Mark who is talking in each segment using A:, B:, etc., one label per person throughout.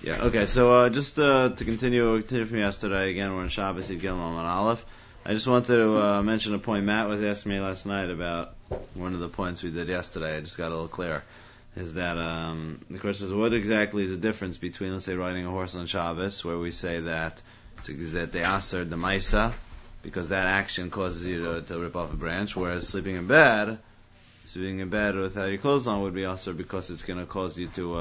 A: Yeah, okay, so just to continue from yesterday, again, we're in Shabbos, Yud Gimel Amud Aleph. I just wanted to mention a point Matt was asking me last night about one of the points we did yesterday. I just got a little clearer. Is that the question is, what exactly is the difference between, let's say, riding a horse on Shabbos, where we say that they aser the maisa, because that action causes you to rip off a branch, whereas sleeping in bed without your clothes on would be aser because it's going to cause you to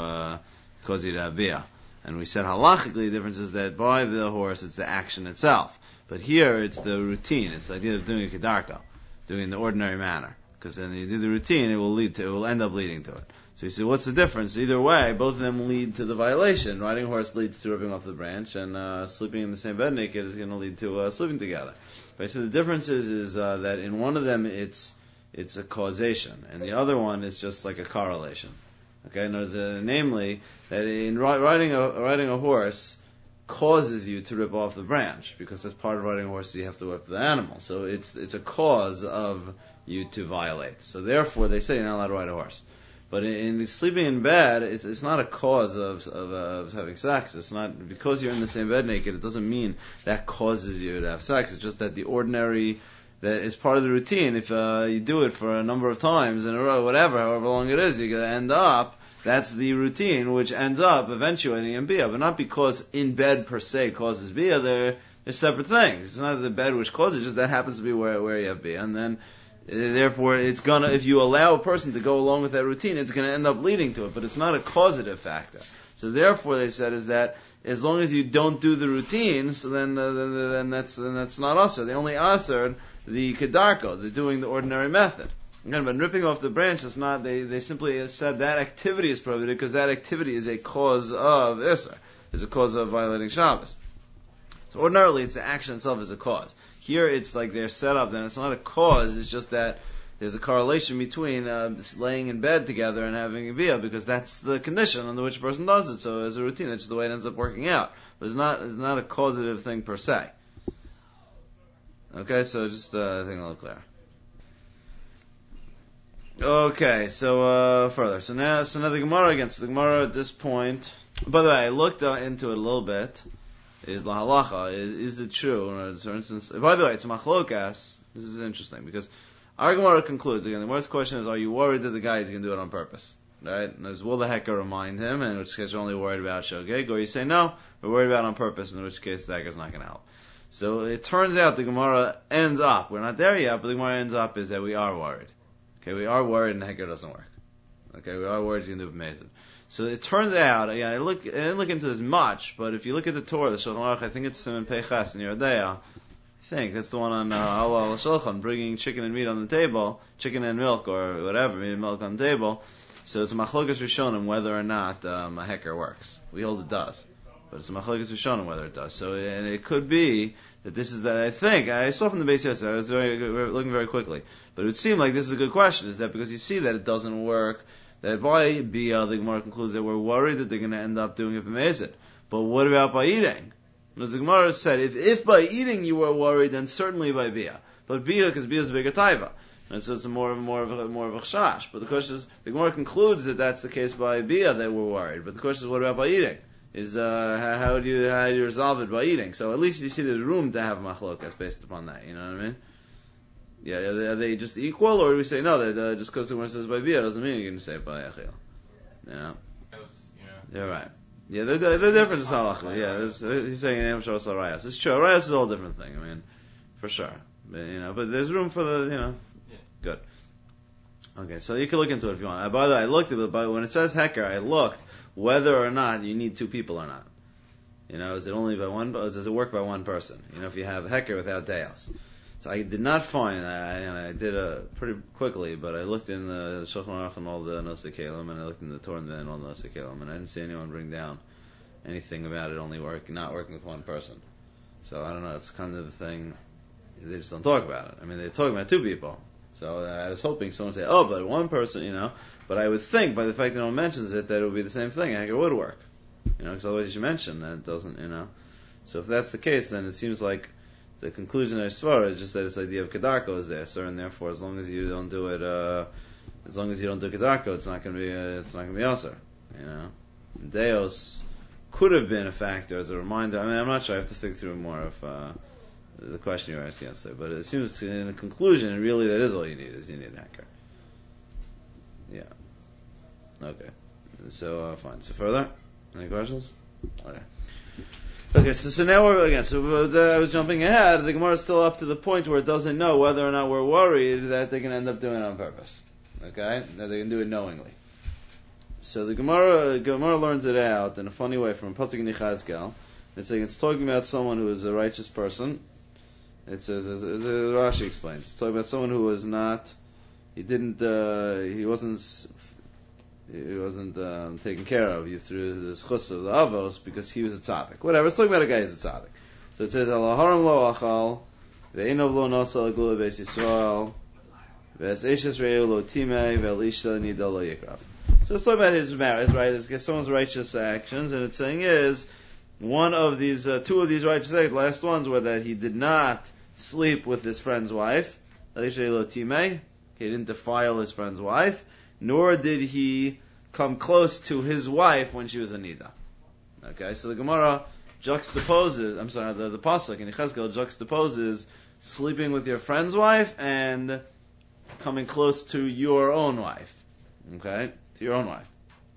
A: have bia. And we said halachically the difference is that by the horse it's the action itself. But here it's the routine. It's the idea of doing a kedarko, doing it in the ordinary manner. Because then you do the routine, it will end up leading to it. So you say, what's the difference? Either way, both of them lead to the violation. Riding a horse leads to ripping off the branch, and sleeping in the same bed naked is going to lead to sleeping together. But so the difference is that in one of them it's a causation, and the other one is just like a correlation. Okay, namely that in riding a horse causes you to rip off the branch, because as part of riding a horse you have to whip the animal. So it's a cause of you to violate. So therefore they say you're not allowed to ride a horse. But in sleeping in bed, it's not a cause of having sex. It's not because you're in the same bed naked. It doesn't mean that causes you to have sex. It's just that the ordinary, that is part of the routine. If you do it for a number of times in a row, however long it is, you're going to end up. That's the routine, which ends up eventuating in bia, but not because in bed per se causes bia. They're separate things. It's not the bed which causes it; just that happens to be where you have bia, and then therefore it's gonna. If you allow a person to go along with that routine, it's going to end up leading to it. But it's not a causative factor. So therefore, they said is that as long as you don't do the routine, so then that's not aser. They only aser the kedarko, the doing the ordinary method. Again, but ripping off the branch is not. They simply said that activity is prohibited because that activity is a cause of iser, is a cause of violating Shabbos. So ordinarily, it's the action itself is a cause. Here, it's like they're set up. Then it's not a cause. It's just that there's a correlation between laying in bed together and having a bia, because that's the condition under which a person does it. So as a routine, that's just the way it ends up working out. But it's not a causative thing per se. Okay, so just I think a little clear. Okay, so further. So now the Gemara again. So the Gemara at this point. By the way, I looked into it a little bit. Is la halacha? Is it true? For instance, by the way, it's machlokas. This is interesting because our Gemara concludes again. The first question is: are you worried that the guy is going to do it on purpose? Right? And will the hecker remind him? In which case, you're only worried about shogeg. Or you say no, we're worried about it on purpose. In which case, the hecker's not going to help. So it turns out the Gemara ends up. We're not there yet, but the Gemara ends up is that we are worried. Okay, we are worried and the hecker doesn't work. Okay, we are worried he's going to do amazing. So it turns out, again, I didn't look into this much, but if you look at the Torah, the Shulchan Aruch, I think it's Siman Peiches in Yerodea. I think that's the one on Halal Shulchan, bringing chicken and meat on the table, chicken and milk or whatever, meat and milk on the table. So it's a machlokas rishonim whether or not a hecker works. We hold it does, but it's a machlokas rishonim whether it does. So and it could be that this is that I think I saw from the base yesterday. I was looking very quickly, but it would seem like this is a good question. Is that because you see that it doesn't work? That by bia, the Gemara concludes that we're worried that they're going to end up doing it b'mezid. But what about by eating? As the Gemara said, if by eating you were worried, then certainly by bia. But bia, because bia is a bigger taiva, and so it's more of a chash. But the question is, the Gemara concludes that that's the case by bia that we're worried. But the question is, what about by eating? Is how do you resolve it by eating? So at least you see there's room to have machlokas based upon that. You know what I mean? Yeah, are they just equal, or do we say no? That just because someone says by bia doesn't mean you're going to say it by achil. Yeah, you're right. Yeah, the difference is halacha. Yeah, he's saying name shos arayas. It's true. Arayas is a whole different thing. I mean, for sure. But there's room for the Yeah. Good. Okay, so you can look into it if you want. By the way, I looked at it, but when it says hecker, I looked whether or not you need two people or not. Is it only by one? Does it work by one person? If you have hecker without deos. So I did not find that, and I did pretty quickly, but I looked in the Shulchan Aruch and all the Nosei Kelim, and I looked in the Torah and all the Nosei Kelim, and I didn't see anyone bring down anything about it only not working with one person. So I don't know, it's kind of the thing, they just don't talk about it. I mean, they're talking about two people. So I was hoping someone would say, oh, but one person, but I would think by the fact that no one mentions it, that it would be the same thing, I think it would work. Because otherwise you mention that it doesn't, So if that's the case, then it seems like the conclusion of Svara is just that this idea of Kedarko is there, sir, and therefore as long as you don't do it, Kedarko, it's not going to be Aser. Deos, could have been a factor as a reminder. I mean, I'm not sure. I have to think through more of the question you were asking yesterday. But it seems to, in a conclusion, really that is all you need, is you need an anchor. Yeah. Okay. So, fine. So further? Any questions? Okay. Okay, so now we're, again, I was jumping ahead. The Gemara is still up to the point where it doesn't know whether or not we're worried that they can end up doing it on purpose. Okay? That they can do it knowingly. So the Gemara learns it out in a funny way from Pasuk Nichazkel. It's talking about someone who is a righteous person. It says, as Rashi explains, it's talking about someone who was not, he wasn't taken care of you through the schus of the avos because he was a tzaddik. Whatever, it's talking about a guy who's a tzaddik. So it says, Alaharam lo achal, ve'enov lo nasal gula beis Yisrael, ve'es eshes re'eu lo timei, ve'el ishta nida lo yikrav. So it's talking about his marriage, right? It's someone's righteous actions, and it's saying is, one of these, two of these righteous actions, last ones were that he did not sleep with his friend's wife, he didn't defile his friend's wife, nor did he come close to his wife when she was a nida. Okay, so the Gemara juxtaposes, the Pasuk in Yechezkel juxtaposes sleeping with your friend's wife and coming close to your own wife. Okay, to your own wife.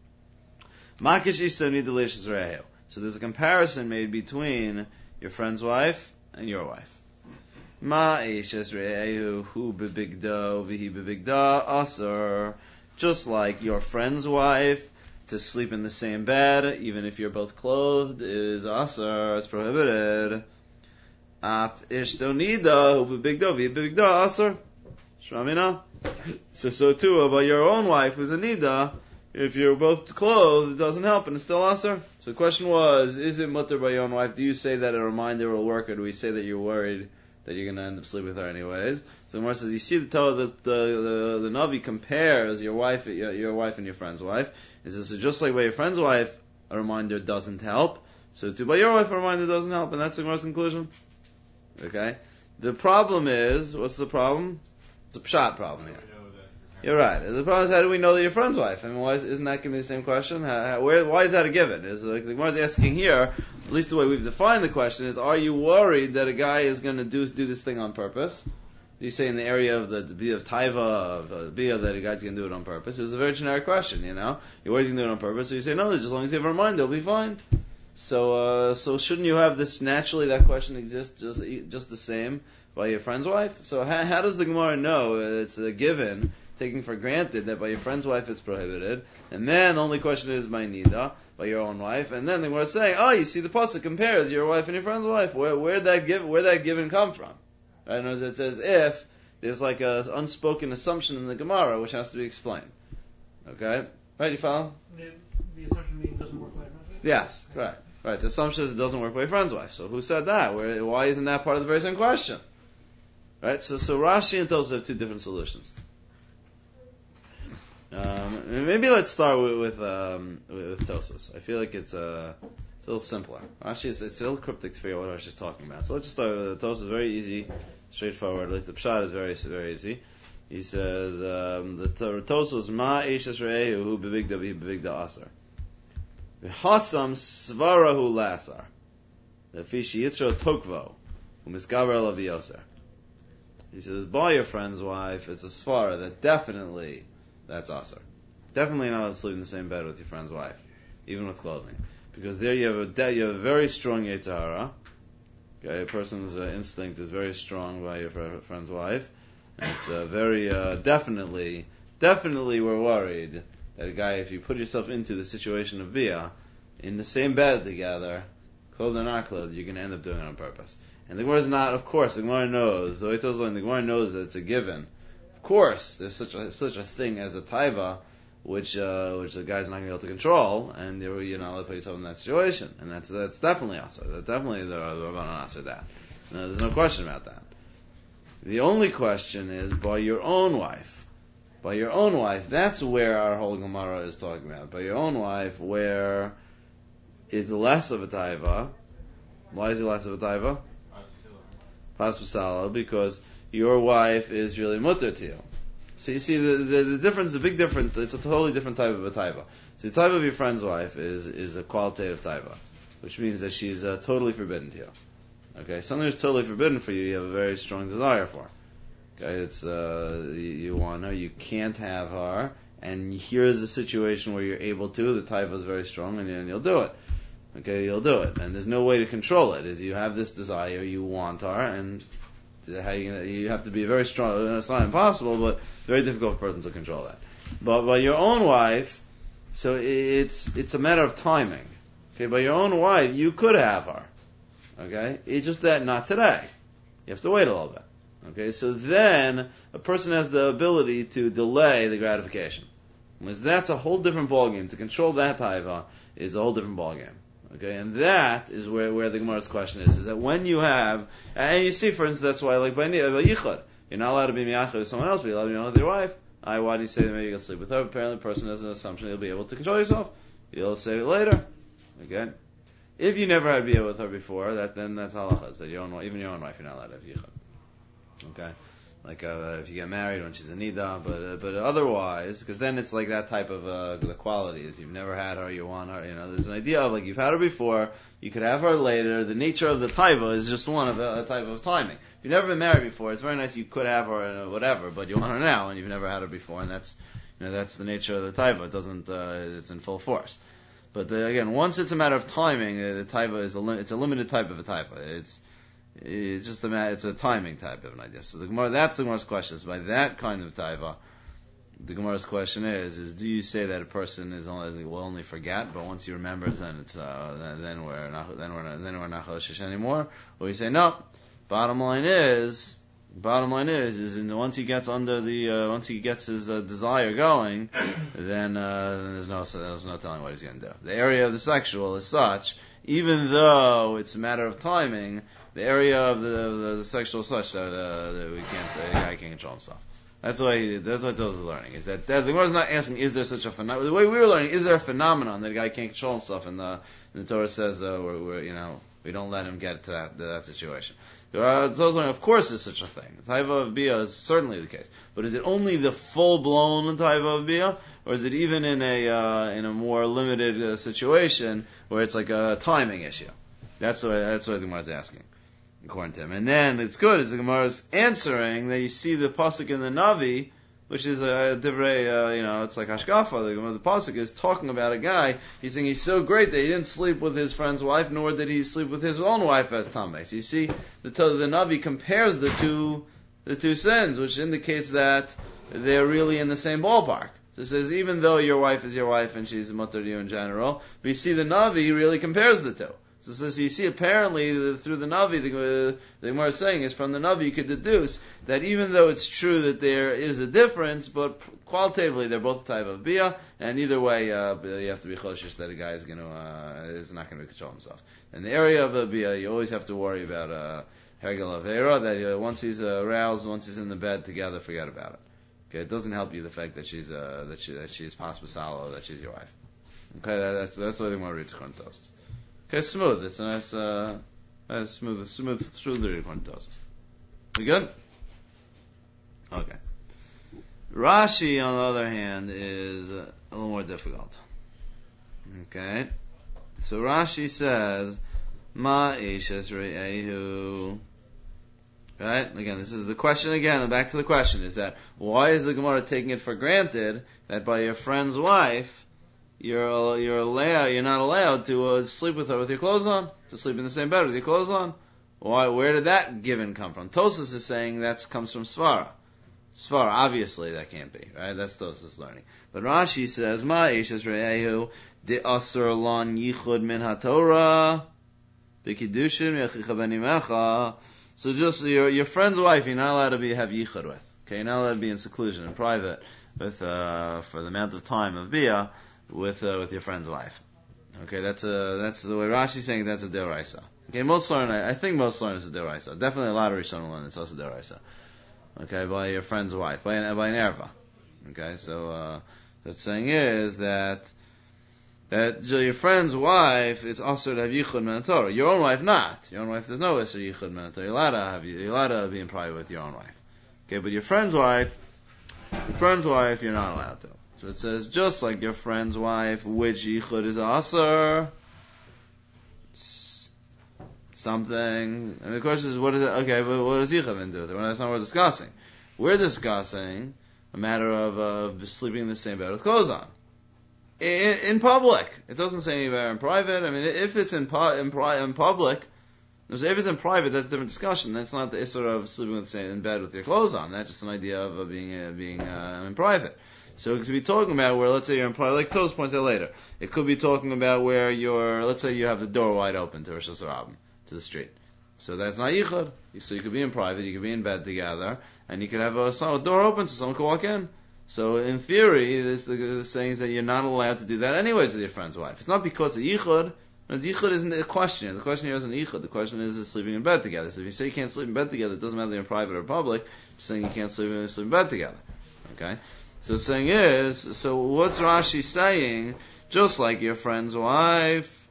A: Makish ishto nida leishas re'ehu. So there's a comparison made between your friend's wife and your wife. Ma ishes re'ehu hu bebigdo v'hi bebigda asur. Just like your friend's wife, to sleep in the same bed, even if you're both clothed, is asur, is prohibited. Af ishto nida hu bebigdo v'hi bebigda asur. Shramina. So too about your own wife who's a nida. If you're both clothed, it doesn't help, and it's still asur. So the question was, is it mutter by your own wife? Do you say that a reminder will work, or do we say that you're worried that you're going to end up sleeping with her anyways? So the Gemara says, you see the Torah that the Navi compares your wife and your friend's wife. It says, so just like by your friend's wife, a reminder doesn't help, so too by your wife, a reminder doesn't help, and that's the Gemara's conclusion. Okay? The problem is, what's the problem? It's a pshat problem here. You're right. The problem is, how do we know that your friend's wife? I mean, isn't that giving me the same question? Why is that a given? Is like the Gemara is asking here, at least the way we've defined the question is, are you worried that a guy is going to do this thing on purpose? Do you say in the area of the bia of taiva, of bia, that a guy's going to do it on purpose? It's a very generic question, you know? You're worried he's going to do it on purpose, so you say, no, as long as you have a reminder, it'll be fine. So shouldn't you have this, naturally that question exists just the same by your friend's wife? So how does the Gemara know it's a given, taking for granted that by your friend's wife it's prohibited, and then the only question is by nida, by your own wife, and then the Gemara is saying, oh, you see the pasuk compares your wife and your friend's wife. Where'd that given come from? Right? And it says if there's like an unspoken assumption in the Gemara which has to be explained. Okay, right? You follow?
B: The assumption means it doesn't work by your friend's wife?
A: Yes, right. Right. The assumption is it doesn't work by your friend's wife. So who said that? Why isn't that part of the very same question? Right. So Rashi and Tosafos have two different solutions. Maybe let's start with Tosafos. I feel like it's a little simpler. Rashi it's a little cryptic to figure out what Rashi is talking about. So let's just start with Tosafos. Very easy, straightforward. At least the pshat is very, very easy. He says the Tosafos ma eishes re'ehu hu bevigda bevigda asar. V'hasam svarahu lasar. Lefishi yitro tokvo u'misgaber elav yoser. He says by your friend's wife, it's a svara that definitely. That's asur. Definitely not allowed to sleep in the same bed with your friend's wife, even with clothing, because there you have a very strong yetzer hara. Okay, a person's instinct is very strong by your friend's wife, and it's very definitely we're worried that a guy, if you put yourself into the situation of bia, in the same bed together, clothed or not clothed, you're going to end up doing it on purpose. And the Gemara is not, of course, the Gemara knows. The Gemara knows that it's a given. Of course, there's such a thing as a taiva, which the guy's not going to be able to control, and you're not allowed to put yourself in that situation, and that's definitely asur. That's definitely the Rabbanan asur that. No, there's no question about that. The only question is by your own wife. By your own wife, that's where our whole Gemara is talking about. By your own wife, where it's less of a taiva. Why is it less of a taiva? Pas v'sala, because your wife is really mutter to you. So you see the difference, the big difference. It's a totally different type of a taiva. So the type of your friend's wife is a qualitative taiva, which means that she's totally forbidden to you. Okay, something that's totally forbidden for you, you have a very strong desire for. Okay, it's you want her, you can't have her, and here's a situation where you're able to. The taiva is very strong, and you'll do it. Okay, you'll do it, and there's no way to control it. Is you have this desire, you want her, and you have to be very strong. It's not impossible, but very difficult for a person to control that. But by your own wife, so it's a matter of timing. Okay, by your own wife, you could have her. Okay, it's just that not today. You have to wait a little bit. Okay, so then a person has the ability to delay the gratification. Because that's a whole different ballgame. To control that taiva is a whole different ballgame. Okay, and that is where the Gemara's question is that when you have, and you see, for instance, that's why, like by yichud, you're not allowed to be miyachid with someone else, but you're allowed to be miyachid with your wife. Why do you say that maybe you can sleep with her? Apparently, the person has an assumption you'll be able to control yourself. You'll say it later. Okay, if you never had bia with her before, then that's halacha. That even your own wife, you're not allowed to have yichud. Okay, like if you get married when she's a nida, but otherwise, because then it's like that type of the quality is you've never had her, you want her. There's an idea of like you've had her before, you could have her later. The nature of the taiva is just one of a type of timing. If you've never been married before, it's very nice you could have her and whatever, but you want her now and you've never had her before, and that's the nature of the taiva. It doesn't it's in full force. But again, once it's a matter of timing, the taiva it's a limited type of a taiva. It's just it's a timing type of an idea. So that's the Gemara's question. So by that kind of taiva, the Gemara's question is do you say that a person will only forget, but once he remembers, then it's then we're not choshesh anymore, or you say no. Bottom line is once he gets once he gets his desire going, then there's no telling what he's going to do. The area of the sexual is such, even though it's a matter of timing, the area of the sexual is such that the guy can't control himself. That's what those are learning. Is that the Gemara is not asking, is there such a phenomenon? The way we were learning, is there a phenomenon that a guy can't control himself? And the Torah says we don't let him get to that situation. Of course, there's such a thing. The taiva of bia is certainly the case, but is it only the full blown taiva of bia, or is it even in a more limited situation where it's like a timing issue? That's what the Gemara is asking, according to him. And then it's good as the Gemara is answering that you see the pasuk in the Navi, which is a divrei, it's like hashkafa. The pasuk is talking about a guy. He's saying he's so great that he didn't sleep with his friend's wife, nor did he sleep with his own wife as tamei. So you see, the Navi compares the two sins, which indicates that they're really in the same ballpark. So it says even though your wife is your wife and she's mutter to you in general, but you see the Navi really compares the two. So you see, apparently, through the Navi, the Gemara is saying is from the Navi you could deduce that even though it's true that there is a difference, but qualitatively they're both type of bia, and either way you have to be choshesh that a guy is not going to control himself. In the area of a bia, you always have to worry about hergel avera, that once he's aroused, once he's in the bed together, forget about it. Okay, it doesn't help you the fact that she's pas basalo, that she's your wife. Okay, that's the way the Gemara reads Chontos. Okay, smooth. It's a nice, smooth Quantos. We good? Okay. Rashi, on the other hand, is a little more difficult. Okay. So Rashi says, Ma ishes re'ehu. Right? Again, this is the question again, and back to the question, is that why is the Gemara taking it for granted that by your friend's wife, you're not allowed to sleep with her with your clothes on, to sleep in the same bed with your clothes on? Why? Where did that given come from? Tosas is saying that comes from Svara. Svara, obviously that can't be, right? That's Tosas learning. But Rashi says, Ma ishes re'ehu de asur lan yichud min haTorah b'kiddushin yachicha benimecha. So just your friend's wife, you're not allowed to have yichud with. Okay, you're not allowed to be in seclusion, in private, with for the amount of time of bia, with your friend's wife. Okay, that's the way Rashi's saying that's a deoraisa. Okay, I think most learn is a deoraisa. Definitely a lot of Rishonim learn it's also deoraisa. Okay, by your friend's wife, by an erva. Okay, so the saying is that your friend's wife is also to have yichud min haTorah. Your own wife not. Your own wife there's no issue yichud min haTorah. You're allowed to be in private with your own wife. Okay, but your friend's wife, Your friend's wife, you're not allowed to. So it says, just like your friend's wife, which yichud is aser, something. And the question is, what is it? Okay, but what does yichud then do? That's not what we're discussing. We're discussing a matter of sleeping in the same bed with clothes on. In public. It doesn't say anywhere in private. I mean, if it's in public, if it's in private, that's a different discussion. That's not the issur of sleeping in bed with your clothes on. That's just an idea of being in private. So it could be talking about where, let's say you're in private, like Toz points out later. It could be talking about where let's say you have the door wide open to Rosh Hashanah, to the street. So that's not yichud. So you could be in private, you could be in bed together, and you could have a door open so someone could walk in. So in theory, the saying is that you're not allowed to do that anyways with your friend's wife. It's not because of yichud. The yichud isn't the question here. The question here isn't yichud. The question is sleeping in bed together. So if you say you can't sleep in bed together, it doesn't matter if you're in private or public. You're saying you can't sleep in bed together. Okay? So the saying is, so what's Rashi saying? Just like your friend's wife,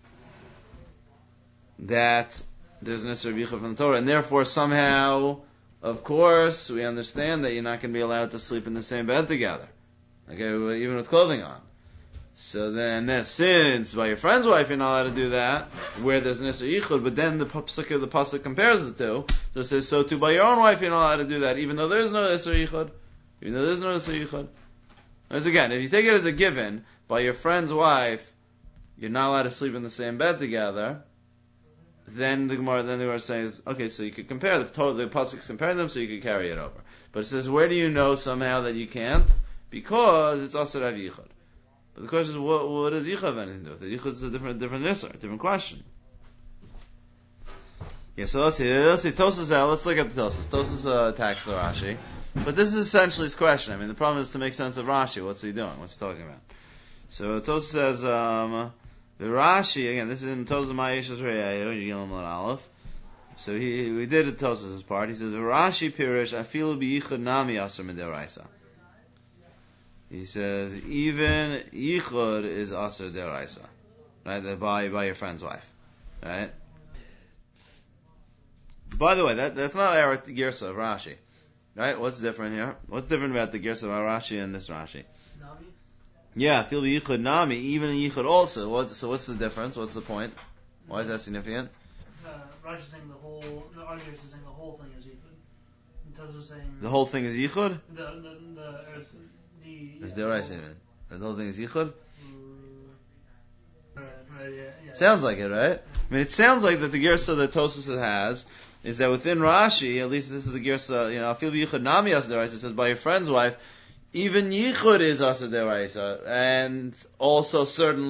A: that there's an issur of yichud from the Torah, and therefore somehow, of course, we understand that you're not going to be allowed to sleep in the same bed together. Okay, even with clothing on. So then since by your friend's wife you're not allowed to do that, where there's an issur yichud, but then the pasuk compares the two, so it says, so too by your own wife you're not allowed to do that, even though there's no issur yichud. Even though there's no issur yichud. As again, if you take it as a given, by your friend's wife, you're not allowed to sleep in the same bed together, then the Gemara says, okay, so you could compare the pasuk's comparing them, so you could carry it over. But it says, where do you know somehow that you can't? Because it's also to have yichud. But the question is, what does yichud have anything to do with it? Yichud is a different issur, a different question. Yeah, so let's see Tosas out. Let's look at the Tosas. Tosas attacks the Rashi. But this is essentially his question. I mean, the problem is to make sense of Rashi. What's he doing? What's he talking about? So Tosas says, the Rashi, again, this is in Tosas Ma'yeshas Re'ayu, Yilam Lan Aleph. So we did it Tosas' part. He says, Rashi Pirish, Afilu Bi'ichud Nami Asr Mid'oraisa. He says, even Yichud is Asr D'oraisa. Right? By your friend's wife. Right? By the way, that's not our Girsa of Rashi. Right? What's different here? What's different about the Girsa of Rashi and this Rashi?
B: Nami?
A: Yeah, feel yichud nami, even in yichud also. So what's the difference? What's the point? Why is that significant?
B: Rashi's saying the arguer is saying the whole thing is yichud. And Taz is saying
A: The whole thing is yichud?
B: Is
A: D'oraisa. The whole thing is yichud?
B: Yeah.
A: Sounds like it, right? I mean, it sounds like that the Girsa that Tosas has is that within Rashi, at least this is the Girsa, feel yichud nami as D'oraisa, it says by your friend's wife, even yichud is asur d'oraisa, and also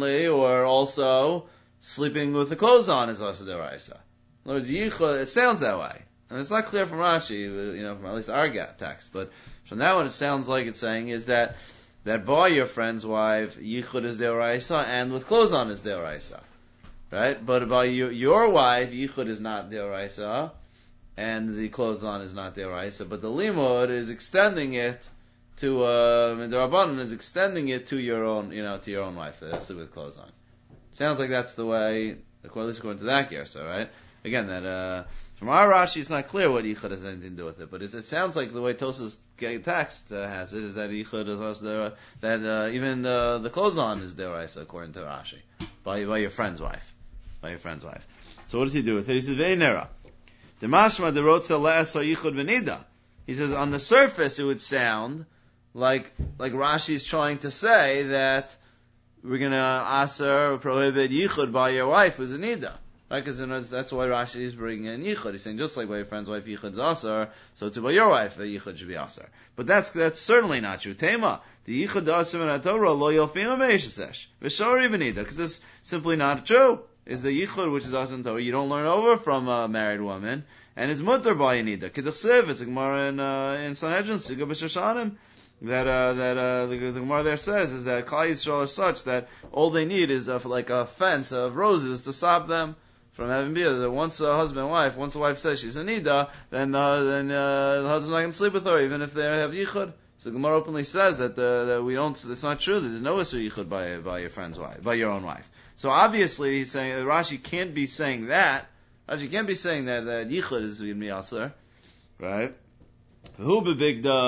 A: sleeping with the clothes on is asur d'oraisa. In other words, yichud, it sounds that way, and it's not clear from Rashi, from at least our text, but from that one it sounds like it's saying is that by your friend's wife, yichud is d'oraisa, and with clothes on is d'oraisa, right? But by your wife, yichud is not d'oraisa, and the clothes on is not d'oraisa, but the limud is extending it to the Rabbanan is extending it to your own, to your own wife, sleep with clothes on. Sounds like that's the way, at least according to that Gersa, right? Again, that from our Rashi, it's not clear what yichud has anything to do with it, but it sounds like the way Tosas text has it is that yichud is also that even the clothes on is d'oraisa according to Rashi by your friend's wife, So what does he do with it? He says ve'nera demashma derotza le'asar yichud v'nida. He says on the surface it would sound like Rashi is trying to say that we're going to prohibit yichud by your wife who's a nida. Right? Because that's why Rashi is bringing in yichud. He's saying just like by your friend's wife yichud is asar, so too by your wife yichud should be asar. But that's certainly not true. Tema, the yichud asar in Torah lo yelfino meishasesh v'shori b'nida, because it's simply not true. Is the yichud which is asar in Torah you don't learn over from a married woman, and it's mutter by a nida. K'dechsev, it's a Gemara in Sanhedrin Siga b'Shoshanim. That the Gemara there says is that Klal Yisrael is such that all they need is like a fence of roses to stop them from having beer. That once a husband and wife, once the wife says she's a nida, then the husband's not going to sleep with her even if they have yichud. So the Gemara openly says that we don't. It's not true that there's no issur yichud by your friend's wife, by your own wife. So obviously he's saying that Rashi can't be saying that. Rashi can't be saying that yichud is going to be asur, right? Who bebigdo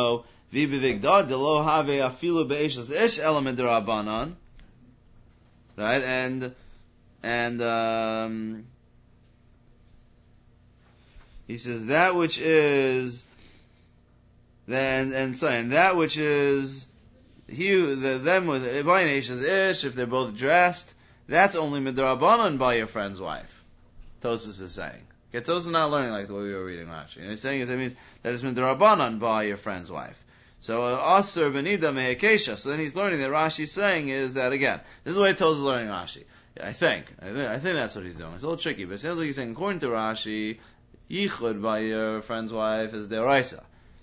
A: V'bivigda delo have afilu be'eshas ish element derabanan. Right, and he says that which is that which is them with Ibayin Ish, if they're both dressed, that's only midrabanan by your friend's wife. Tosas is saying. Okay, Tosas is not learning like the way we were reading Rashi. And he's saying it means that it's midrabanan by your friend's wife. So Asur benida mehekesha. So then he's learning that Rashi's saying is that again. This is the way Tosas is learning Rashi. I think that's what he's doing. It's a little tricky, but it sounds like he's saying according to Rashi, yichud by your friend's wife is deraisa.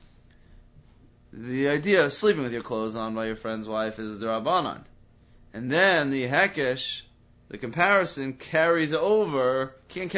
A: The idea of sleeping with your clothes on by your friend's wife is derabanan. And then the hekesh, the comparison can't carry over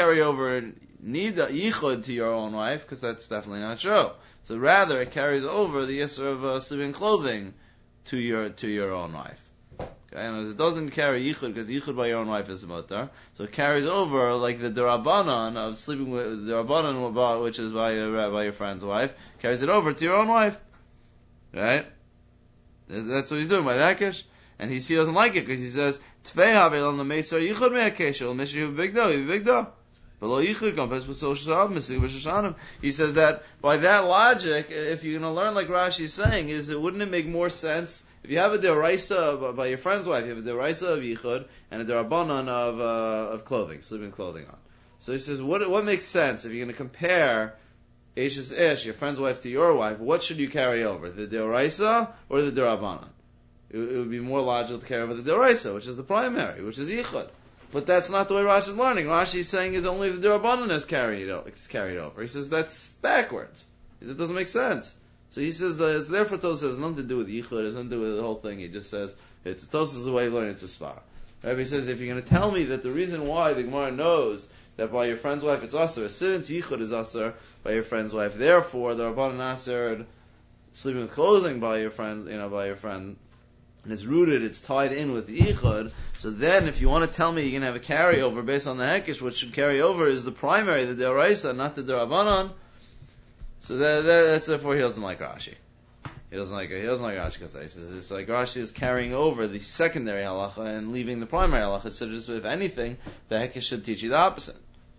A: nida yichud to your own wife, because that's definitely not true. So rather it carries over the yisr of sleeping in clothing to your own wife. Okay, and it doesn't carry yichud, because yichud by your own wife is mutar. So it carries over like the derabanan of sleeping with the derabanan, which is by your friend's wife, carries it over to your own wife. Right? That's what he's doing by the hekesh. And he doesn't like it because he says, Tvei havel on the meisar yichud me'akesh, el mishiv bigdo, below yichud compass with social shabbat, misig b'shashanim. He says that by that logic, if you're going to learn like Rashi's saying, wouldn't it make more sense if you have a deraisa by your friend's wife, you have a deraisa of yichud and a derabanan of clothing, sleeping clothing on. So he says, what makes sense if you're going to compare Eish's Ish, your friend's wife, to your wife, what should you carry over? The Deoraisa or the Derabanan? It would be more logical to carry over the Deoraisa, which is the primary, which is Yichud. But that's not the way Rashi is learning. Rashi is saying is only the Derabanan is carried over. He says that's backwards. He says it doesn't make sense. So he says that it's therefore Tosas has nothing to do with Yichud, it has nothing to do with the whole thing. He just says it's Tosas is the way of learning, it's a svar. Rabbi says if you're going to tell me that the reason why the Gemara knows that by your friend's wife it's asur, since yichud is asur by your friend's wife, therefore the Rabbanan asur sleeping with clothing by your friend, and it's rooted, it's tied in with yichud. So then, if you want to tell me you're going to have a carryover based on the hekesh, what should carry over is the primary, the deraisa, not the derabanan. So that's therefore he doesn't like Rashi. He doesn't like Rashi because he says it's like Rashi is carrying over the secondary halacha and leaving the primary halacha. So just, if anything, the hekesh should teach you the opposite.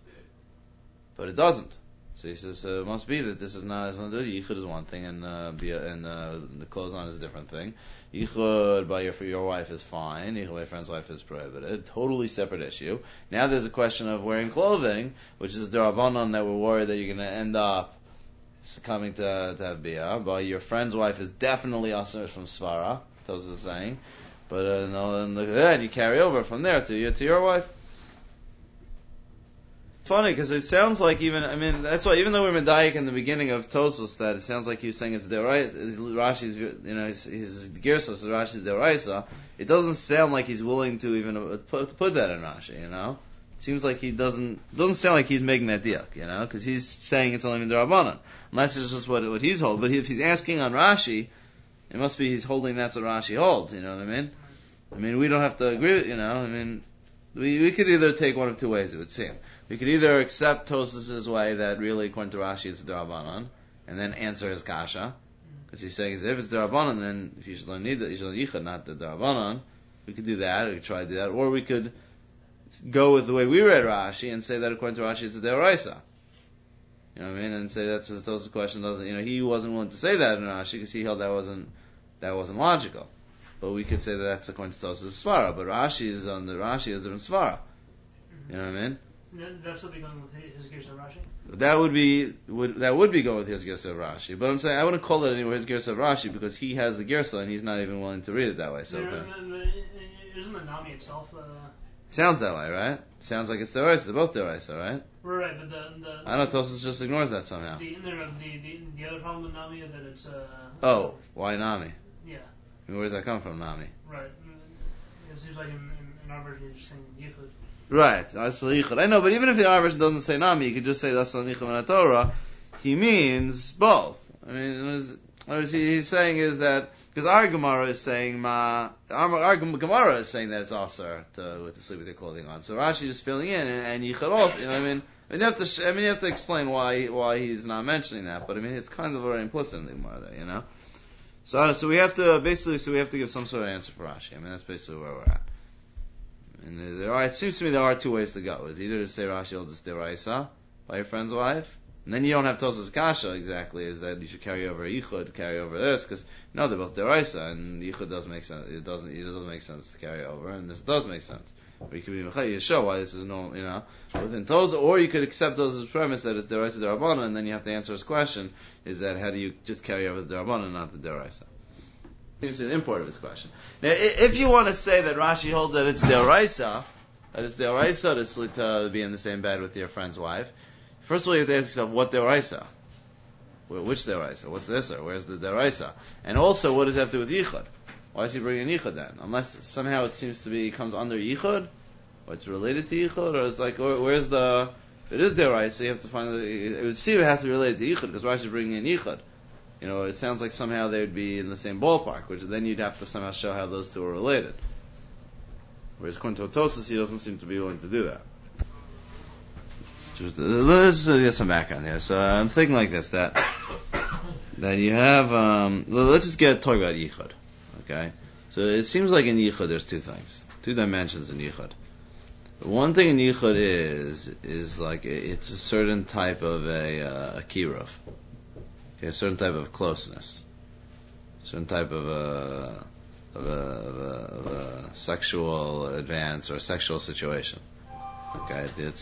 A: But it doesn't. So he says it must be that this is not. Yichud is one thing, and the clothes on is a different thing. Yichud by your wife is fine. Yichud by your friend's wife is prohibited. Totally separate issue. Now there's a question of wearing clothing, which is derabanan that we're worried that you're going to end up coming to have bia. But your friend's wife is definitely asur from svara. Tosas is saying, but and look at that, you carry over from there to your wife. Funny because it sounds like that's why even though we're medayik in the beginning of Tosas that it sounds like he was saying it's deraisa, Rashi's his girsa, so Rashi's deraisa. It doesn't sound like he's willing to even put that in Rashi. It seems like he doesn't sound like he's making that diak, because he's saying it's only in derabanan, unless it's just what he's holding. But if he's asking on Rashi, it must be he's holding that's what Rashi holds. You know what I mean? We don't have to agree. We could either take one of two ways. It would seem. We could either accept Tosas' way that really, according to Rashi, it's derabanan, and then answer his kasha, because he's saying if it's derabanan, then if you should learn nida, you should learn yichud, not the derabanan. We could do that. We could try to do that, or we could go with the way we read Rashi and say that according to Rashi, it's a deraisa. You know what I mean? And say that's Tosas' question doesn't. He wasn't willing to say that in Rashi because he held that wasn't logical. But we could say that that's according to Tosas' svara. But Rashi is a different svara. You know what I mean?
B: That's what be going with his Gersa of Rashi?
A: That would be going with his Gersa of Rashi. But I'm saying I wouldn't call it anywhere his Gersa of Rashi because he has the Gersa and he's not even willing to read it that way. So
B: isn't the Nami itself?
A: Sounds that way, right? Sounds like it's deraisa. They're both deraisa, right?
B: Right, but the
A: I know Tosas just ignores that somehow.
B: The other problem with Nami is that it's
A: why Nami?
B: Yeah.
A: Where does that come from, Nami?
B: Right. It seems like in our version he's just saying yichud.
A: Right, I know, but even if the our version doesn't say Nami, you could just say Asal Yichud in Torah. He means both. What he's saying is that because our Gemara is saying that it's asur to sleep with your clothing on. So Rashi is filling in and Yichud also. And you have to explain why he's not mentioning that. But it's kind of already implicit in the Gemara there. So we have to give some sort of answer for Rashi. I mean, that's basically where we're at. And it seems to me there are two ways to go. It's either to say Rashi holds this deraisa by your friend's wife, and then you don't have Tosas Kasha exactly, is that you should carry over Yichud, carry over this, because no, they're both deraisa, and Yichud doesn't make sense. It doesn't make sense to carry over, and this does make sense. Or you could be Mechai, you show why this is no, within Tosa, or you could accept Tosa's premise that it's deraisa derabana, and then you have to answer his question: is that how do you just carry over the derabana, not the deraisa? Seems to be the import of his question. Now, if you want to say that Rashi holds that it's deraisa to be in the same bed with your friend's wife, first of all you have to ask yourself, what deraisa? Which deraisa? What's this? Or where's the deraisa? And also, what does it have to do with yichud? Why is he bringing yichud then? Unless somehow it seems to be comes under yichud, or it's related to yichud, or it's like, where's the? If it is deraisa, you have to find it would seem it has to be related to yichud because Rashi is bringing in yichud. It sounds like somehow they would be in the same ballpark, which then you'd have to somehow show how those two are related. Whereas according to Tosos, he doesn't seem to be willing to do that. Let's get some background here. So I'm thinking like this, that you have, let's just talk about Yichud. Okay? So it seems like in Yichud there's two things, two dimensions in Yichud. One thing in Yichud is like, it's a certain type of a kiruv. Okay, a certain type of closeness, certain type of a sexual advance or a sexual situation. Okay, it's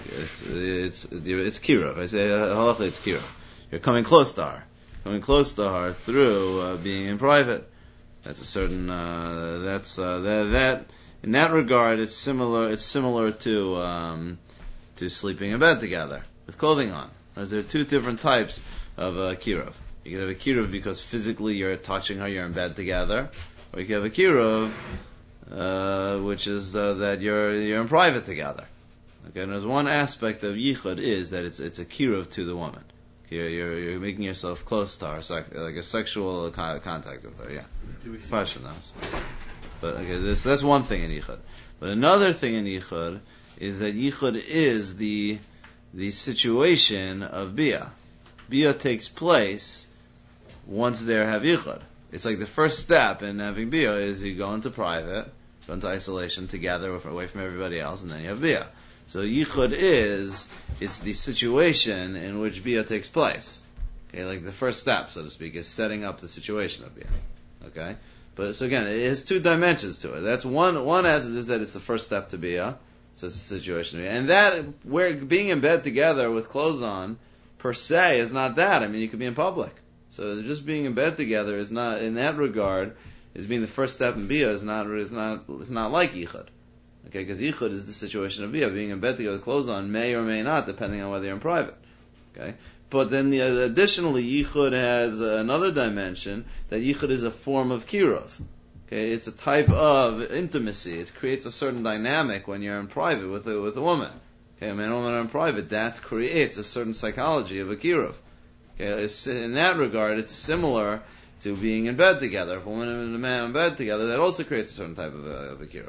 A: kiruv. I say halachically it's kiruv. You're coming close to her through being in private. That's a certain that in that regard it's similar to sleeping in bed together with clothing on. There are two different types of a kiruv. You can have a kiruv because physically you're touching her, you're in bed together, or you can have a kiruv which is that you're in private together. Okay, and there's one aspect of yichud is that it's a kiruv to the woman. You're making yourself close to her, like a sexual contact with her. Yeah, question those. But okay, that's one thing in yichud. But another thing in yichud is that yichud is the situation of bia. Bia takes place once there have yichud. It's like the first step in having bia is you go into private, go into isolation together away from everybody else, and then you have bia. So yichud it's the situation in which bia takes place. Okay, like the first step, so to speak, is setting up the situation of bia. Okay, but so again, it has two dimensions to it. That's one is that it's the first step to bia, so it's a situation of bia, and that where being in bed together with clothes on per se is not that. I mean, you could be in public. So just being in bed together is not, in that regard, is being the first step in bia is not like yichud. Okay, because yichud is the situation of bia. Being in bed together with clothes on may or may not, depending on whether you're in private. Okay, but then additionally, yichud has another dimension that yichud is a form of kiruv. Okay, it's a type of intimacy. It creates a certain dynamic when you're in private with a woman. Okay, man and woman are in private. That creates a certain psychology of a kiruv. Okay, in that regard, it's similar to being in bed together. If a woman and a man in bed together, that also creates a certain type of a kiruv.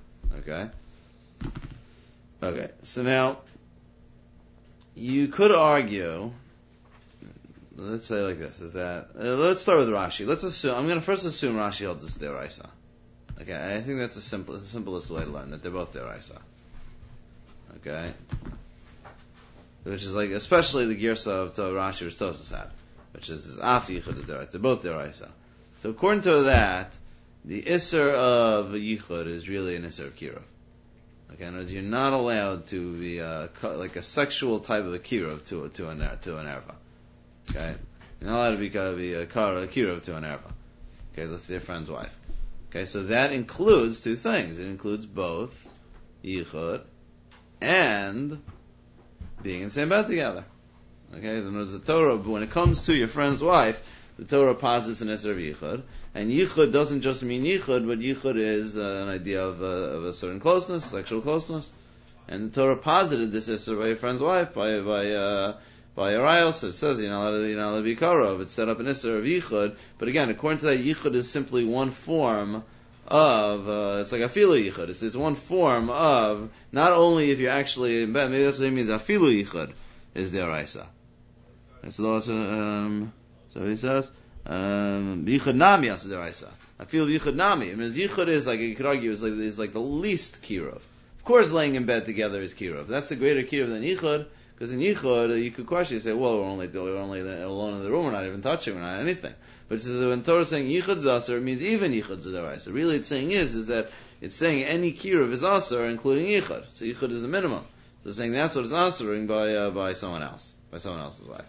A: Okay. So now you could argue. Let's say like this: is that let's start with Rashi. Let's assume. I'm going to first assume Rashi holds this deraisa. Okay, I think that's the simplest way to learn that they're both deraisa. Okay, which is like especially the girsa of Rashi which Tosas had, which is af yichud is deraisa. They're both deraisa. So according to that, the isser of yichud is really an isser of kiruv. Okay, and you're not allowed to be like a sexual type of a kiruv to an erva. Okay, you're not allowed to be a kiruv to an erva. Okay, let's say a friend's wife. Okay, so that includes two things. It includes both yichud and being in the same bed together. Okay, then there's the Torah. But when it comes to your friend's wife, the Torah posits an isser of yichud, and yichud doesn't just mean yichud, but yichud is an idea of a certain closeness, sexual closeness. And the Torah posited this isser by your friend's wife by Arayos. It says you're not allowed to be karov. It's set up an isser of yichud, but again, according to that, yichud is simply one form of it's like afilu yichud. It's one form of not only if you're actually in bed. Maybe that's what it means. Afilu yichud is deraisa. So he says Yichud nami also deraisa. I feel yichud nami. I mean, yichud is like, you could argue, is like the least kiruv. Of course, laying in bed together is kiruv. That's a greater kiruv than yichud, because in yichud, you could question, you say, well, we're only alone in the room, we're not even touching, we're not anything. But it says, when Torah is saying yichud zaser, it means even yichud deraisa. Really, it's saying is that it's saying any kiruv is aser, including yichud. So yichud is the minimum. So it's saying that's what is asering by someone else, by someone else's wife.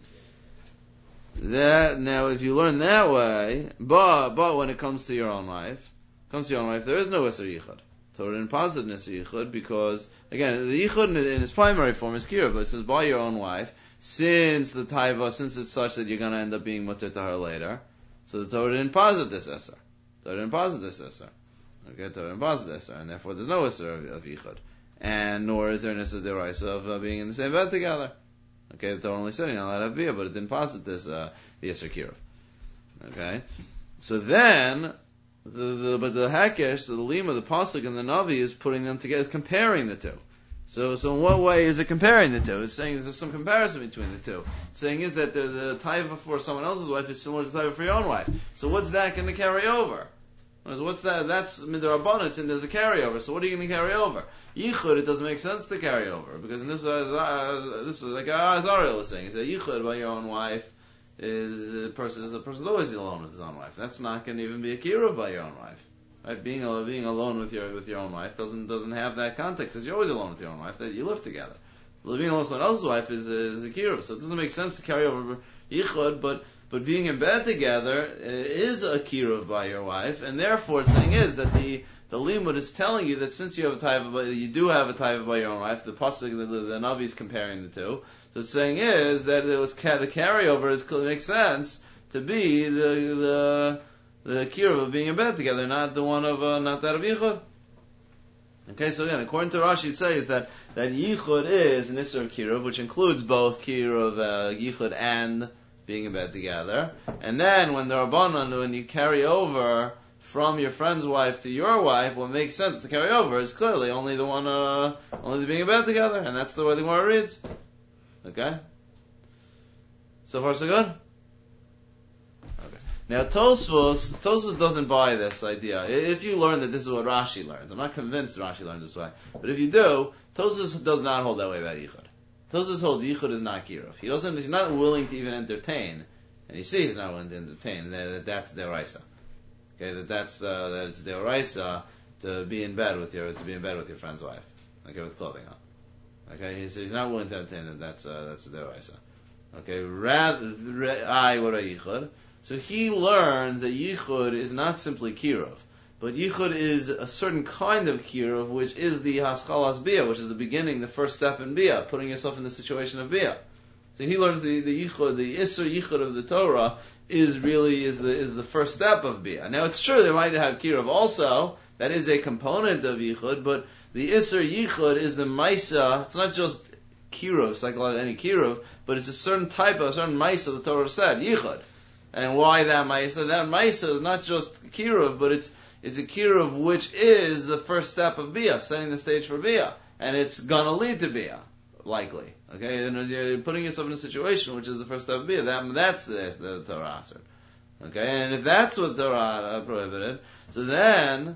A: That now, if you learn that way, but when it comes to your own wife, there is no iser yichud. Torah didn't posit iser yichud because again, the yichud in its primary form is kiruv, but it says by your own wife, since it's such that you're going to end up being mutter to her later. So the Torah didn't posit this iser. Okay, Torah didn't posit this iser, and therefore there's no iser of yichud, and nor is there an iser deraisa of being in the same bed together. Okay, the Torah only said you're not allowed to have bia, but it didn't posit this the Yisr Kiruv. Okay, so then but the Hakesh, the Lima, the Pasuk, and the Navi is putting them together, is comparing the two. So in what way is it comparing the two? It's saying there's some comparison between the two. It's saying is that the taiva for someone else's wife is similar to the taiva for your own wife. So what's that going to carry over? What's that? That's midrabanan, and there's a carryover. So what are you going to carry over? Yichud, it doesn't make sense to carry over because in this is like Azariel was saying. Is that yichud by your own wife is a person's always alone with his own wife. That's not going to even be a kiruv by your own wife. Right? Being alone with your own wife doesn't have that context because you're always alone with your own wife. That you live together. Living alone with someone else's wife is a kiruv. So it doesn't make sense to carry over yichud, but being in bed together is a kiruv by your wife, and therefore it's saying is that the limud is telling you that since you have a taiva, you do have a taiva by your own wife. The pasuk, the Navi is comparing the two. So it's saying is that the carryover makes sense to be the kiruv of being in bed together, not the one of not that of yichud. Okay, so again, according to Rashi, it says that yichud is an isur kiruv, which includes both kiruv yichud and being in bed together. And then when the Rabbanan, when you carry over from your friend's wife to your wife, what makes sense to carry over is clearly only the being in bed together, and that's the way the Gemara reads. Okay? So far so good? Okay. Now Tosfos doesn't buy this idea. If you learn that this is what Rashi learns, I'm not convinced Rashi learns this way, but if you do, Tosfos does not hold that way about Yichud. Tosfos holds yichud is not kiruv. He's not willing to even entertain, and you see he's not willing to entertain that's deraisa. Okay, that it's deraisa to be in bed with your friend's wife. Okay, with clothing on. Okay, he's not willing to entertain that's a deraisa. Okay, what a yichud. So he learns that yichud is not simply kiruv. But yichud is a certain kind of kiruv, which is the haschalas bia, which is the beginning, the first step in bia, putting yourself in the situation of bia. So he learns the yichud, the isur yichud of the Torah is the first step of bia. Now it's true they might have kiruv also, that is a component of yichud, but the isur yichud is the maisa. It's not just kiruv, it's like any kiruv, but it's a certain maisa the Torah said yichud. And why that maisa? That maisa is not just kiruv, but it's a kiruv which is the first step of bia, setting the stage for bia, and it's gonna lead to bia, likely. Okay, and you're putting yourself in a situation which is the first step of bia. That's the Torah aser. Okay, and if that's what Torah prohibited, so then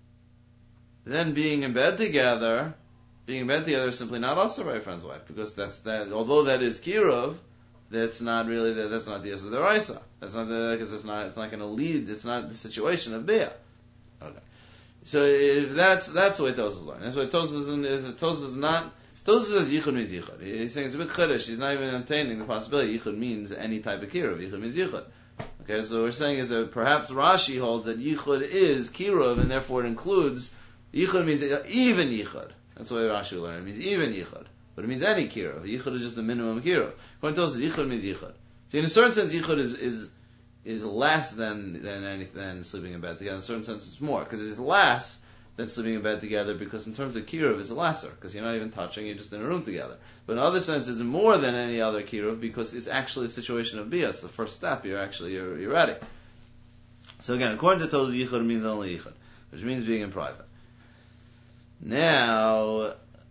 A: being in bed together is simply not also by a friend's wife, because that. Although that is kiruv, that's not the Yisur Deraisa. Because it's not going to lead. It's not the situation of bia. Okay, so if that's the way Tosfos learns. That's why Tosfos is not. Tosfos says yichud means yichud. He's saying it's a bit chiddush. He's not even entertaining the possibility yichud means any type of kiruv. Yichud means yichud. Okay, so what we're saying is that perhaps Rashi holds that yichud is kiruv, and therefore it includes yichud means even yichud. That's the way Rashi learned. It means even yichud, but it means any kiruv. Yichud is just the minimum kiruv. According to Tosfos, yichud means yichud. See, in a certain sense, yichud is less than sleeping in bed together. In a certain sense, it's more, because it's less than sleeping in bed together, because in terms of kiruv, it's lesser, because you're not even touching, you're just in a room together. But in other sense, it's more than any other kiruv, because it's actually a situation of bia. It's the first step. You're ready. So again, according to Tosfos, yichud means only yichud, which means being in private. Now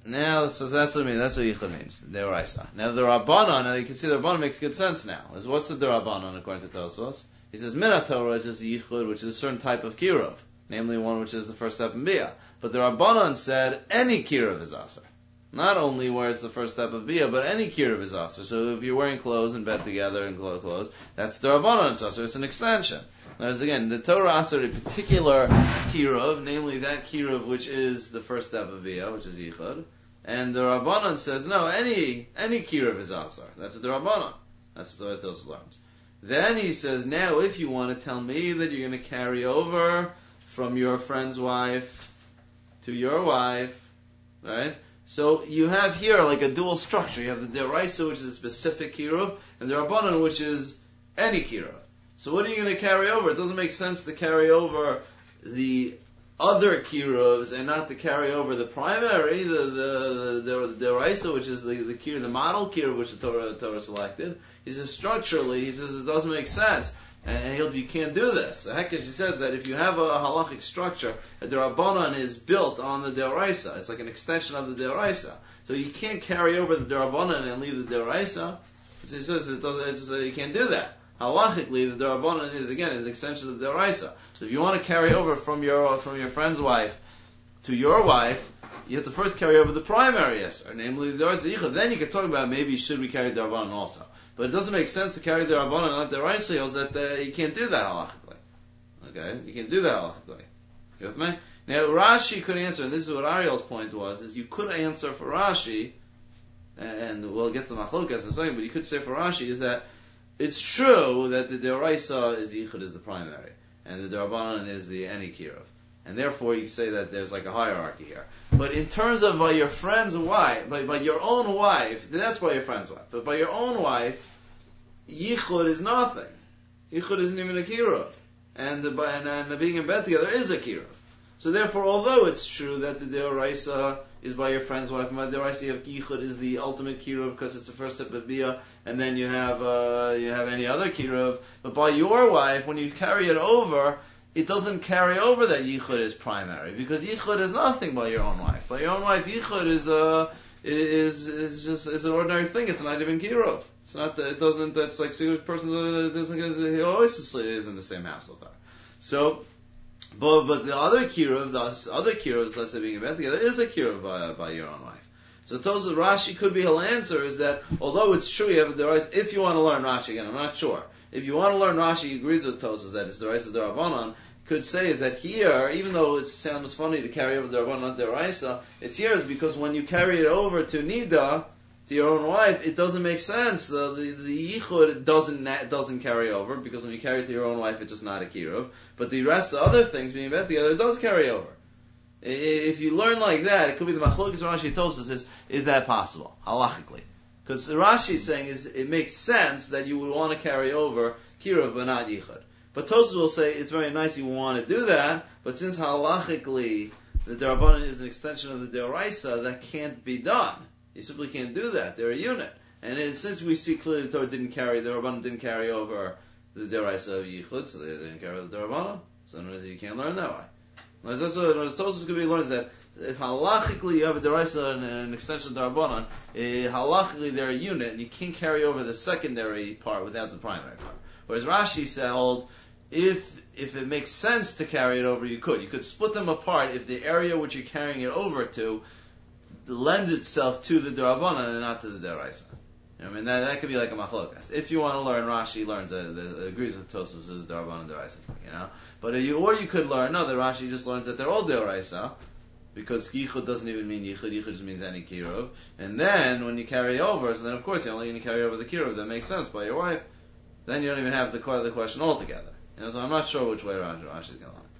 A: Now, so that's what it means. That's what yichud means. Deoraisa. Now the Rabbanon. Now you can see the Rabbanon makes good sense now. What's the Rabbanon according to Tosfos? He says Minat Torah is just yichud, which is a certain type of kiruv, namely one which is the first step in bia. But the Rabbanon said any kiruv is aser. Not only where it's the first step of bia, but any kiruv is aser. So if you're wearing clothes in bed together and clothes, that's the Rabbanon aser. It's an extension. Whereas again, the Torah aser a particular kiruv, namely that kiruv which is the first step of bia, which is yichud. And the Rabbanon says no, any kiruv is aser. That's the Rabbanon. That's what Tosfos learns. Then he says, now if you want to tell me that you're going to carry over from your friend's wife to your wife, right? So you have here like a dual structure. You have the Deraisa, which is a specific kiruv, and the Rabbanon, which is any kiruv. So what are you going to carry over? It doesn't make sense to carry over the other kiruvs and not to carry over the primary, the Deraisa, which is the kiruv, the model kiruv, which the Torah selected. He says structurally, he says it doesn't make sense. And you can't do this. The Hekesh, he says that if you have a halachic structure, a Derabanan is built on the Deraisa. It's like an extension of the Deraisa. So you can't carry over the Derabanan and leave the Deraisa. So he says you can't do that. Halachically, the Derabanan is again an extension of the Deraisa. So if you want to carry over from your friend's wife to your wife, you have to first carry over the primary Yisr, namely the Deraisa Yichud. Then you can talk about maybe should we carry the Derabanan also. But it doesn't make sense to carry the Rabbanan and not the Deraisa. That you can't do that halachically. Okay, you can't do that halachically. You with me? Now Rashi could answer, and this is what Ariel's point was: is you could answer for Rashi, and we'll get to Machlokas in a second. But you could say for Rashi is that it's true that the Deraisa is Yichud is the primary, and the Derabanan is the any kiruv, and therefore you say that there's like a hierarchy here. But in terms of by your friend's wife, by your own wife, that's by your friend's wife. But by your own wife, Yichud is nothing. Yichud isn't even a kiruv. And being in bed together is a kiruv. So therefore, although it's true that the Deraisa is by your friend's wife, and by the Deraisa you have Yichud is the ultimate kiruv because it's the first step of bia, and then you have any other kiruv. But by your wife, when you carry it over, it doesn't carry over that Yichud is primary, because Yichud is nothing by your own wife. By your own wife, Yichud is just an ordinary thing. It's not even kiruv. It's not. It doesn't. That's like a person doesn't. He always is in the same house with her. So, but the other kiruv, let's say being in bed together, is a kiruv by your own wife. So Tosfos Rashi could be he'll answer is that although it's true you have a Deraisa, if you want to learn Rashi again, I'm not sure. If you want to learn Rashi, he agrees with Tosfos that it's Deraisa Derabanan. Could say is that here, even though it sounds funny to carry over the Derabanan, not Deraisa, it's here is because when you carry it over to Nida, to your own wife, it doesn't make sense. The Yichud doesn't carry over, because when you carry it to your own wife, it's just not a kiruv. But the rest of the other things being bet together, it does carry over. If you learn like that, it could be the Machlokas Rashi Tosfos is that possible, halachically. Because Rashi is saying it makes sense that you would want to carry over kiruv but not Yichud. But Tosfos will say it's very nice you want to do that, but since halachically the Derabanan is an extension of the Deraisa, that can't be done. You simply can't do that. They're a unit. And since we see clearly the Torah the Rabbanan didn't carry over the Deraisa of Yichud, so they didn't carry over the Derabanan, so you can't learn that way. That's what Tosfos could be learns that if halachically you have a Deraisa and an extension of Derabanan, halachically they're a unit, and you can't carry over the secondary part without the primary part. Whereas Rashi said, if it makes sense to carry it over, you could. You could split them apart if the area which you're carrying it over to lends itself to the Derabanan and not to the Deraisa. I mean, that could be like a machlokas. If you want to learn, Rashi learns that agrees with Tosfos is Derabanan Deraisa, But you could learn, no, that Rashi just learns that they're all Deraisa, because Yichud doesn't even mean Yichud just means any kiruv. And then, when you carry over, so then of course you're only going to carry over the kiruv that makes sense by your wife, then you don't even have the question altogether. So I'm not sure which way Rashi is going to learn.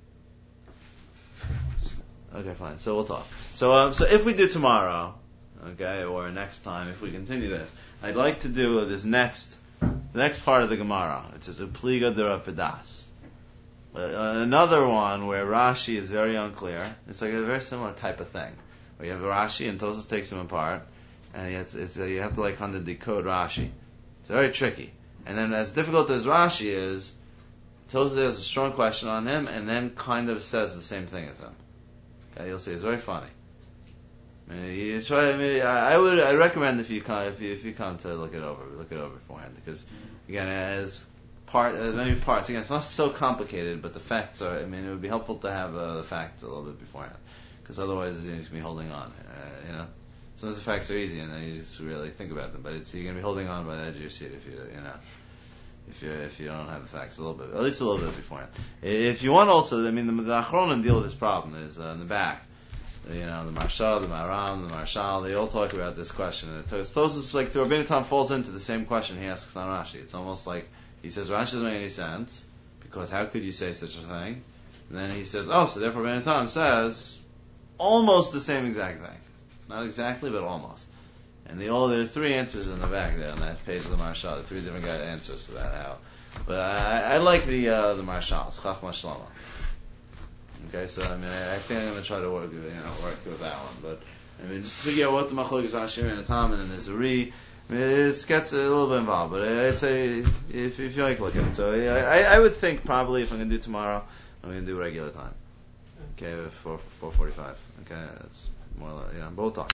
A: Okay, fine. So we'll talk. So if we do tomorrow, okay, or next time, if we continue this, I'd like to do the next part of the Gemara. It says Upliga de Rav Pedas. Another one where Rashi is very unclear. It's like a very similar type of thing, where you have Rashi and Tosfos takes them apart, and you have to like kind of decode Rashi. It's very tricky. And then as difficult as Rashi is, Tosfos has a strong question on him, and then kind of says the same thing as him. Okay, you'll see, it's very funny. I recommend if you come to look it over beforehand, because again, as many parts, again, it's not so complicated, but the facts are. I mean, it would be helpful to have the facts a little bit beforehand, because otherwise you're going to be holding on. Sometimes the facts are easy, and then you just really think about them, but you're going to be holding on by the edge of your seat if you don't have the facts at least a little bit beforehand. If you want also, I mean, the Achronim deal with this problem. There's in the back. The Marsha, the Maram, the Marshal, they all talk about this question. And Tosfos, like, the Rabbeinu Tam falls into the same question he asks on Rashi. It's almost like he says Rashi doesn't make any sense, because how could you say such a thing? And then he says, so therefore Rabbeinu Tam says almost the same exact thing. Not exactly, but almost. And there are three answers in the back there on that page of the Marshal. The three different answers about how. But I like the Marshal, Chachma Shlomo. Okay, so I mean, I think I'm going to try to work through that one. But I mean, just figure out what the machlokes Rashi and the Tam, and then there's a Ri. I mean, it gets a little bit involved, but I'd say if you like looking at it, so I would think probably if I'm going to do tomorrow, I'm going to do regular time. Okay, 4:45. Okay, that's more like, but we'll talk.